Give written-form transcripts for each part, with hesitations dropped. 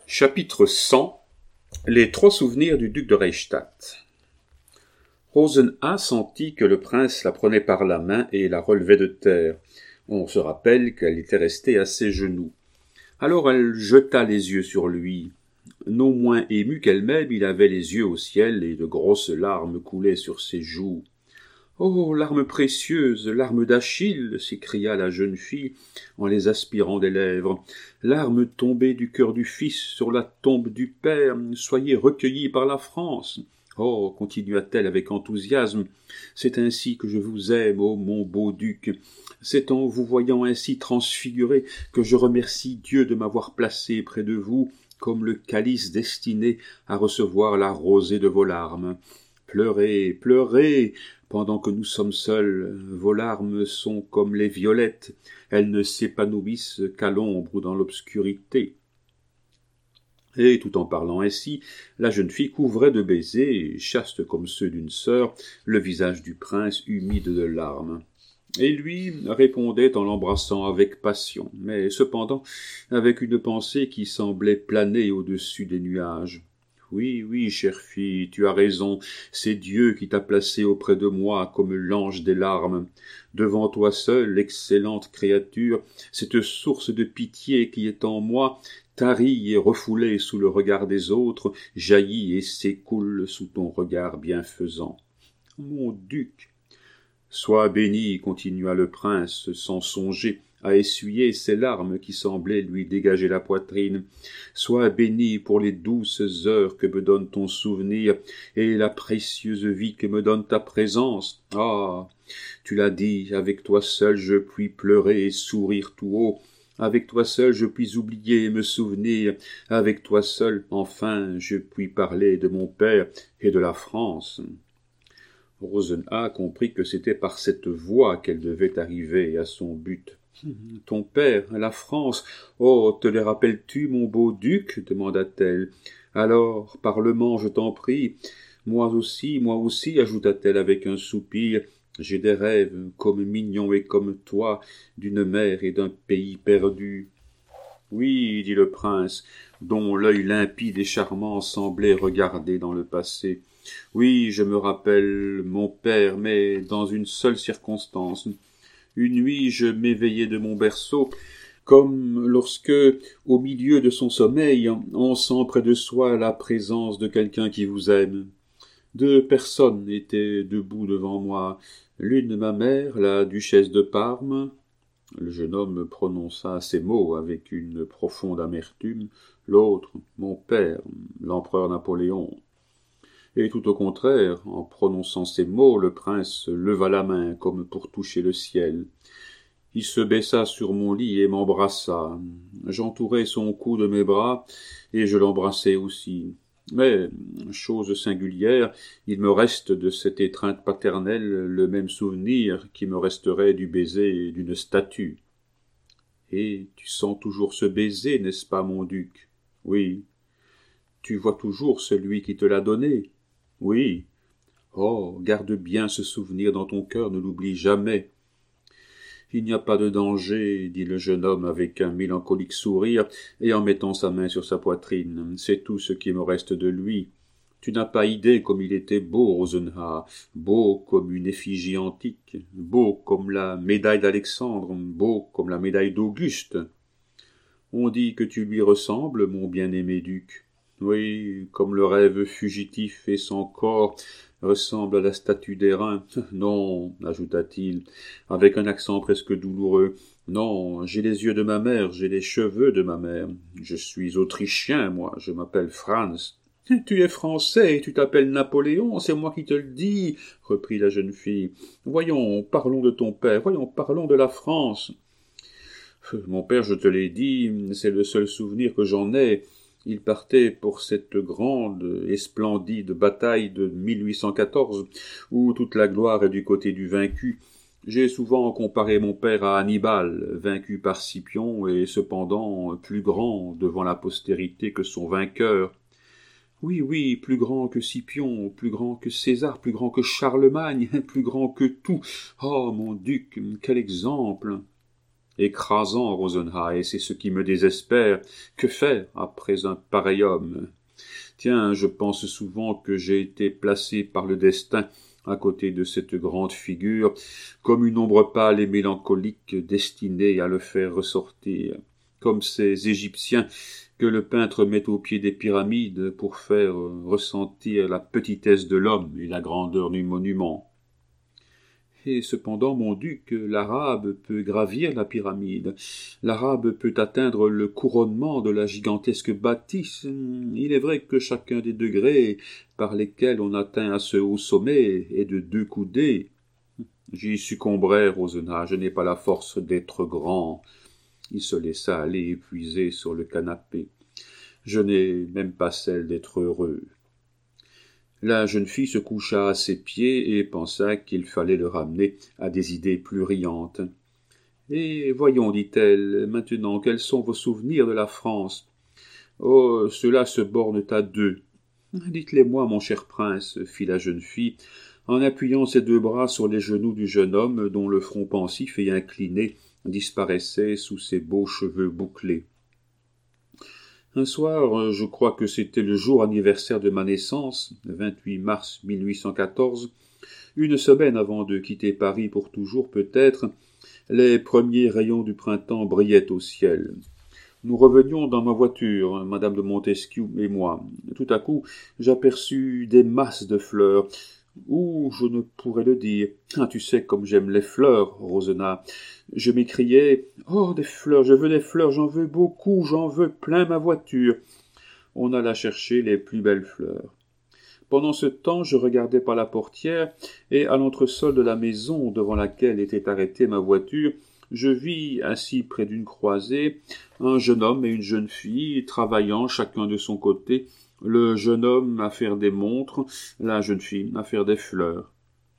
Chapitre 100. Les 3 souvenirs du duc de Reichstadt. Rosenha sentit que le prince la prenait par la main et la relevait de terre. On se rappelle qu'elle était restée à ses genoux. Alors elle jeta les yeux sur lui. Non moins ému qu'elle-même, il avait les yeux au ciel et de grosses larmes coulaient sur ses joues. « Oh, larmes précieuses, larmes d'Achille !» s'écria la jeune fille en les aspirant des lèvres. « Larmes tombées du cœur du fils sur la tombe du père, soyez recueillis par la France. » Oh, continua-t-elle avec enthousiasme, c'est ainsi que je vous aime, ô mon beau duc. C'est en vous voyant ainsi transfiguré que je remercie Dieu de m'avoir placé près de vous comme le calice destiné à recevoir la rosée de vos larmes. Pleurez, pleurez, pendant que nous sommes seuls, vos larmes sont comme les violettes, elles ne s'épanouissent qu'à l'ombre ou dans l'obscurité. Et tout en parlant ainsi, la jeune fille couvrait de baisers, chastes comme ceux d'une sœur, le visage du prince humide de larmes. Et lui répondait en l'embrassant avec passion, mais cependant avec une pensée qui semblait planer au-dessus des nuages. Oui, oui, chère fille, tu as raison, c'est Dieu qui t'a placée auprès de moi comme l'ange des larmes. Devant toi seule, excellente créature, cette source de pitié qui est en moi, tarie et refoulée sous le regard des autres, jaillit et s'écoule sous ton regard bienfaisant. Mon duc, sois béni, continua le prince, sans songer à essuyer ses larmes qui semblaient lui dégager la poitrine. Sois béni pour les douces heures que me donne ton souvenir et la précieuse vie que me donne ta présence. Ah, tu l'as dit, avec toi seul je puis pleurer et sourire tout haut. Avec toi seul je puis oublier et me souvenir. Avec toi seul, enfin, je puis parler de mon père et de la France. Rosenha comprit que c'était par cette voie qu'elle devait arriver à son but. « Ton père, la France, oh, te les rappelles-tu, mon beau duc ?» demanda-t-elle. « Alors, parlement, je t'en prie. Moi aussi, ajouta-t-elle avec un soupir, j'ai des rêves, comme mignon et comme toi, d'une mère et d'un pays perdu. » « Oui, dit le prince, dont l'œil limpide et charmant semblait regarder dans le passé. « Oui, je me rappelle mon père, mais dans une seule circonstance. Une nuit, je m'éveillai de mon berceau, comme lorsque, au milieu de son sommeil, on sent près de soi la présence de quelqu'un qui vous aime. 2 personnes étaient debout devant moi, l'une ma mère, la duchesse de Parme. » Le jeune homme prononça ces mots avec une profonde amertume. L'autre, mon père, l'empereur Napoléon. Et tout au contraire, en prononçant ces mots, le prince leva la main comme pour toucher le ciel. Il se baissa sur mon lit et m'embrassa. J'entourai son cou de mes bras et je l'embrassai aussi. Mais, chose singulière, il me reste de cette étreinte paternelle le même souvenir qui me resterait du baiser d'une statue. Et tu sens toujours ce baiser, n'est-ce pas, mon duc? Oui. Tu vois toujours celui qui te l'a donné? Oui. Oh, garde bien ce souvenir dans ton cœur, ne l'oublie jamais. Il n'y a pas de danger, dit le jeune homme avec un mélancolique sourire et en mettant sa main sur sa poitrine. C'est tout ce qui me reste de lui. Tu n'as pas idée comme il était beau, Rosenha, beau comme une effigie antique, beau comme la médaille d'Alexandre, beau comme la médaille d'Auguste. On dit que tu lui ressembles, mon bien-aimé duc. Oui, comme le rêve fugitif et sans corps ressemble à la statue d'airain. Non, ajouta-t-il, avec un accent presque douloureux. Non, j'ai les yeux de ma mère, j'ai les cheveux de ma mère. Je suis autrichien, moi, je m'appelle Franz. Tu es français et tu t'appelles Napoléon, c'est moi qui te le dis, reprit la jeune fille. Voyons, parlons de ton père, voyons, parlons de la France. Mon père, je te l'ai dit, c'est le seul souvenir que j'en ai. Il partait pour cette grande et splendide bataille de 1814, où toute la gloire est du côté du vaincu. J'ai souvent comparé mon père à Hannibal, vaincu par Scipion, et cependant plus grand devant la postérité que son vainqueur. Oui, oui, plus grand que Scipion, plus grand que César, plus grand que Charlemagne, plus grand que tout. Oh, mon duc, quel exemple! écrasant, Rosenha, et c'est ce qui me désespère. Que faire après un pareil homme? Tiens, je pense souvent que j'ai été placé par le destin à côté de cette grande figure, comme une ombre pâle et mélancolique destinée à le faire ressortir, comme ces Égyptiens que le peintre met au pied des pyramides pour faire ressentir la petitesse de l'homme et la grandeur du monument. Et cependant, mon duc, l'Arabe peut gravir la pyramide, l'Arabe peut atteindre le couronnement de la gigantesque bâtisse. Il est vrai que chacun des degrés par lesquels on atteint à ce haut sommet est de 2 coudées. J'y succomberai, Rosenha, je n'ai pas la force d'être grand. Il se laissa aller épuisé sur le canapé. Je n'ai même pas celle d'être heureux. La jeune fille se coucha à ses pieds et pensa qu'il fallait le ramener à des idées plus riantes. « Et voyons, dit-elle, maintenant, quels sont vos souvenirs de la France ? Oh, ceux-là se bornent à 2. Dites-les-moi, mon cher prince, fit la jeune fille, en appuyant ses 2 bras sur les genoux du jeune homme dont le front pensif et incliné disparaissait sous ses beaux cheveux bouclés. Un soir, je crois que c'était le jour anniversaire de ma naissance, 28 mars 1814, une semaine avant de quitter Paris pour toujours peut-être, les premiers rayons du printemps brillaient au ciel. Nous revenions dans ma voiture, madame de Montesquieu et moi. Tout à coup, j'aperçus des masses de fleurs, ou je ne pourrais le dire. Ah, tu sais comme j'aime les fleurs, Rosenha. Je m'écriai « Oh, des fleurs, je veux des fleurs, j'en veux beaucoup, j'en veux plein ma voiture. » On alla chercher les plus belles fleurs. Pendant ce temps, je regardais par la portière, et à l'entresol de la maison devant laquelle était arrêtée ma voiture, je vis, assis près d'une croisée, un jeune homme et une jeune fille, travaillant chacun de son côté, le jeune homme à faire des montres, la jeune fille à faire des fleurs.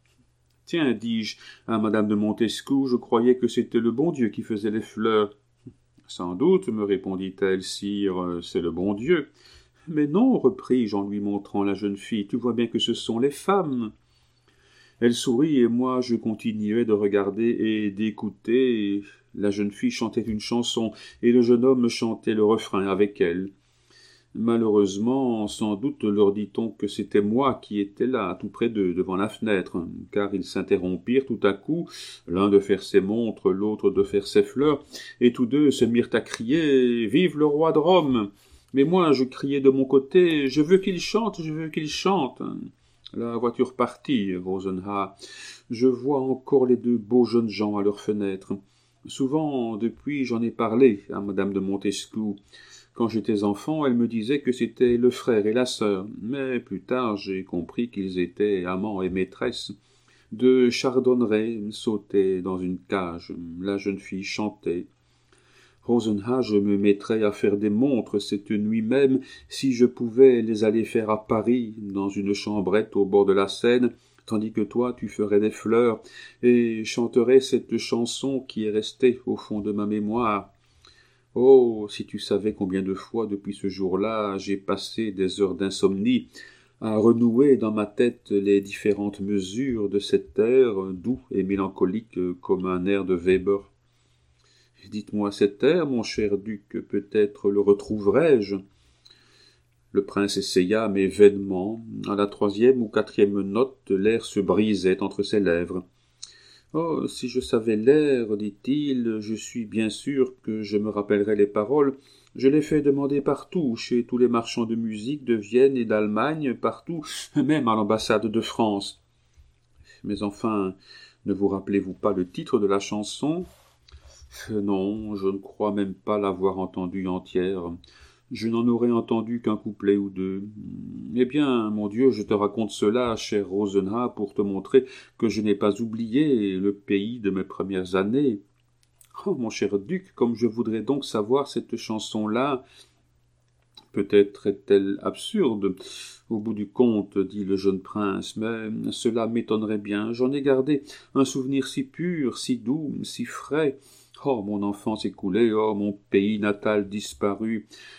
« Tiens, dis-je à madame de Montesquieu, je croyais que c'était le bon Dieu qui faisait les fleurs. »« Sans doute, me répondit-elle, sire, c'est le bon Dieu. »« Mais non, repris-je en lui montrant la jeune fille, tu vois bien que ce sont les femmes. » Elle sourit et moi je continuais de regarder et d'écouter. La jeune fille chantait une chanson et le jeune homme chantait le refrain avec elle. Malheureusement, sans doute leur dit-on que c'était moi qui étais là, tout près d'eux, devant la fenêtre, car ils s'interrompirent tout à coup, l'un de faire ses montres, l'autre de faire ses fleurs, et tous deux se mirent à crier « Vive le roi de Rome !» Mais moi, je criais de mon côté « Je veux qu'il chante, je veux qu'il chante !» La voiture partit, Rosenha. Je vois encore les 2 beaux jeunes gens à leur fenêtre. Souvent, depuis, j'en ai parlé à madame de Montesquieu. Quand j'étais enfant, elle me disait que c'était le frère et la sœur, mais plus tard j'ai compris qu'ils étaient amants et maîtresses. 2 chardonnerets sautaient dans une cage, la jeune fille chantait. Rosenha, je me mettrais à faire des montres cette nuit même, si je pouvais les aller faire à Paris, dans une chambrette au bord de la Seine, tandis que toi tu ferais des fleurs, et chanterais cette chanson qui est restée au fond de ma mémoire. Oh, si tu savais combien de fois depuis ce jour-là j'ai passé des heures d'insomnie à renouer dans ma tête les différentes mesures de cet air doux et mélancolique comme un air de Weber. Dites-moi cet air, mon cher duc, peut-être le retrouverai-je. Le prince essaya, mais vainement. À la 3e ou 4e note, l'air se brisait entre ses lèvres. « Oh, si je savais l'air, dit-il, je suis bien sûr que je me rappellerais les paroles. Je l'ai fait demander partout, chez tous les marchands de musique de Vienne et d'Allemagne, partout, même à l'ambassade de France. Mais enfin, ne vous rappelez-vous pas le titre de la chanson ? Non, je ne crois même pas l'avoir entendue entière. Je n'en aurais entendu qu'un couplet ou 2. Eh bien, mon Dieu, je te raconte cela, cher Rosenha, pour te montrer que je n'ai pas oublié le pays de mes premières années. Oh, mon cher duc, comme je voudrais donc savoir cette chanson-là. Peut-être est-elle absurde, au bout du compte, dit le jeune prince, mais cela m'étonnerait bien. J'en ai gardé un souvenir si pur, si doux, si frais. Oh, mon enfance écoulée, oh, mon pays natal disparu.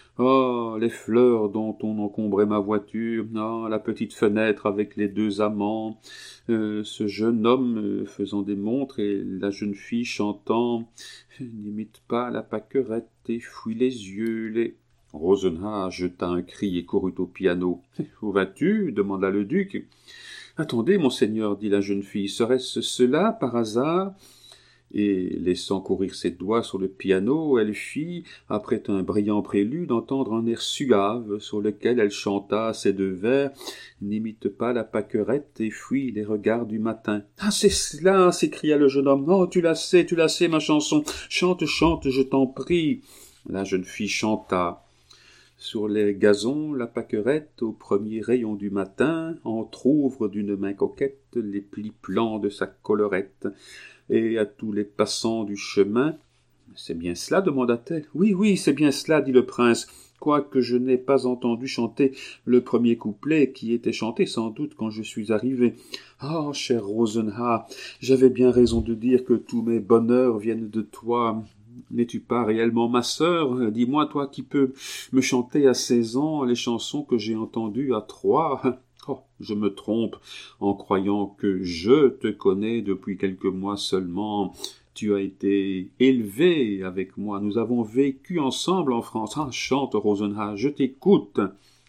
Oh, les fleurs dont on encombrait ma voiture, ah, la petite fenêtre avec les deux amants, ce jeune homme faisant des montres et la jeune fille chantant « N'imite pas la pâquerette et fuis les yeux, les... » Rosenha jeta un cri et courut au piano. « Où vas-tu » demanda le duc. « Attendez, monseigneur, dit la jeune fille, serait-ce cela, par hasard ?» Et, laissant courir ses doigts sur le piano, elle fit, après un brillant prélude, entendre un air suave, sur lequel elle chanta ces deux vers « N'imite pas la pâquerette et fuis les regards du matin. »« Ah, c'est cela !» s'écria le jeune homme. « Oh, tu la sais, ma chanson. Chante, chante, je t'en prie. » La jeune fille chanta. Sur les gazons, la pâquerette, au premier rayon du matin, entr'ouvre d'une main coquette les plis plans de sa collerette. Et à tous les passants du chemin... « C'est bien cela » demanda-t-elle. « Oui, oui, c'est bien cela » dit le prince, quoique je n'ai pas entendu chanter le premier couplet qui était chanté sans doute quand je suis arrivé. « Ah, chère Rosenha, j'avais bien raison de dire que tous mes bonheurs viennent de toi. N'es-tu pas réellement ma sœur? Dis-moi, toi qui peux me chanter à 16 ans les chansons que j'ai entendues à 3. Oh, je me trompe en croyant que je te connais depuis quelques mois seulement. Tu as été élevé avec moi. Nous avons vécu ensemble en France. Ah, chante, Rosenha, je t'écoute. »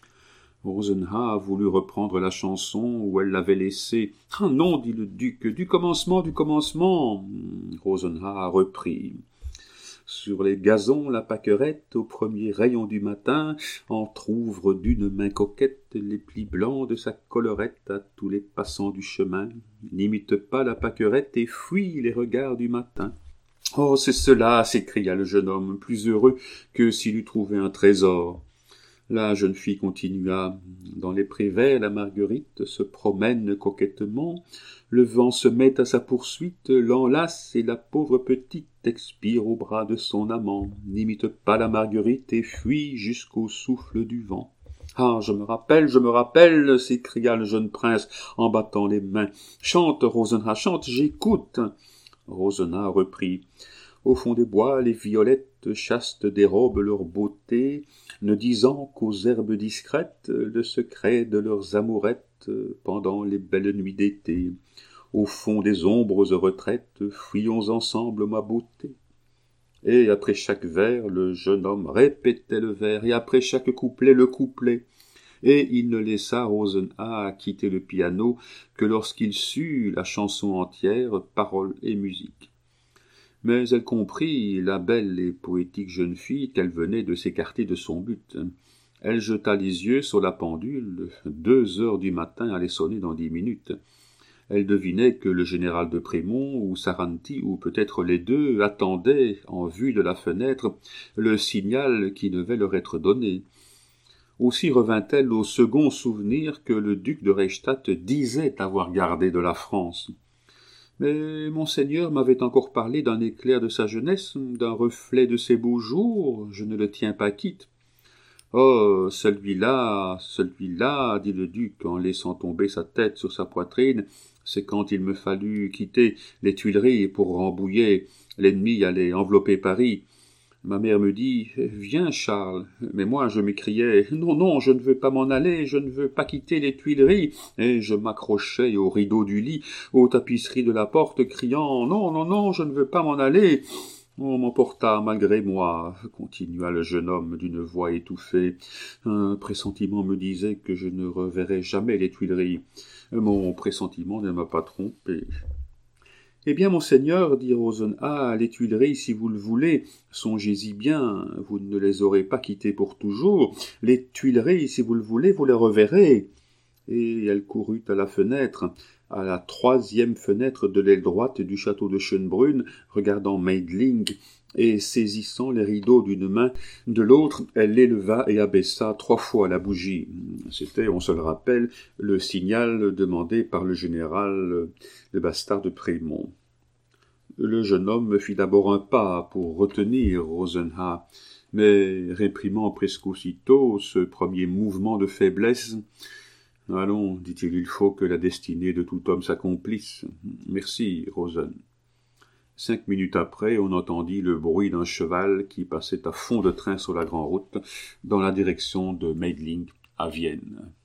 Rosenha voulut reprendre la chanson où elle l'avait laissée. « Ah non, dit le duc, du commencement, du commencement. » Rosenha reprit. Sur les gazons, la pâquerette, au premier rayon du matin, entr'ouvre d'une main coquette les plis blancs de sa collerette à tous les passants du chemin. N'imite pas la pâquerette et fuis les regards du matin. « Oh, c'est cela » s'écria le jeune homme, plus heureux que s'il eût trouvé un trésor. La jeune fille continua. Dans les prés verts, la marguerite se promène coquettement. Le vent se met à sa poursuite, l'enlace et la pauvre petite expire au bras de son amant. N'imite pas la marguerite et fuis jusqu'au souffle du vent. « Ah, je me rappelle » s'écria le jeune prince en battant les mains. « Chante, Rosenha, chante, j'écoute. » Rosenha reprit. Au fond des bois, les violettes chastes dérobent leur beauté, ne disant qu'aux herbes discrètes le secret de leurs amourettes pendant les belles nuits d'été. Au fond des ombreuses retraites, fuyons ensemble ma beauté. Et après chaque vers, le jeune homme répétait le vers, et après chaque couplet, le couplet. Et il ne laissa Rosenha quitter le piano que lorsqu'il sut la chanson entière, paroles et musique. Mais elle comprit, la belle et poétique jeune fille, qu'elle venait de s'écarter de son but. Elle jeta les yeux sur la pendule. 2 heures du matin allaient sonner dans 10 minutes. Elle devinait que le général de Prémont ou Saranti, ou peut-être les deux, attendaient, en vue de la fenêtre, le signal qui devait leur être donné. Aussi revint-elle au second souvenir que le duc de Reichstadt disait avoir gardé de la France. Mais monseigneur m'avait encore parlé d'un éclair de sa jeunesse, d'un reflet de ses beaux jours, je ne le tiens pas quitte. « Oh, celui-là, dit le duc en laissant tomber sa tête sur sa poitrine, c'est quand il me fallut quitter les Tuileries pour Rambouillet, l'ennemi allait envelopper Paris. Ma mère me dit « Viens, Charles !» Mais moi, je m'écriais « Non, non, je ne veux pas m'en aller, je ne veux pas quitter les Tuileries !» Et je m'accrochais aux rideaux du lit, aux tapisseries de la porte, criant « Non, non, non, je ne veux pas m'en aller !» On m'emporta malgré moi, continua le jeune homme d'une voix étouffée. Un pressentiment me disait que je ne reverrais jamais les Tuileries. Mon pressentiment ne m'a pas trompé. « Eh bien, monseigneur, dit Rosenha, les Tuileries, si vous le voulez, songez-y bien, vous ne les aurez pas quittées pour toujours. Les Tuileries, si vous le voulez, vous les reverrez. » Et elle courut à la fenêtre, à la 3e fenêtre de l'aile droite du château de Schönbrunn, regardant Meidling, et saisissant les rideaux d'une main, de l'autre, elle l'éleva et abaissa 3 fois la bougie. C'était, on se le rappelle, le signal demandé par le général le bastard de Prémont. Le jeune homme fit d'abord un pas pour retenir Rosenha, mais réprimant presque aussitôt ce premier mouvement de faiblesse, « Allons, dit-il, il faut que la destinée de tout homme s'accomplisse. Merci, Rosen. » 5 minutes après, on entendit le bruit d'un cheval qui passait à fond de train sur la grande route dans la direction de Meidling à Vienne.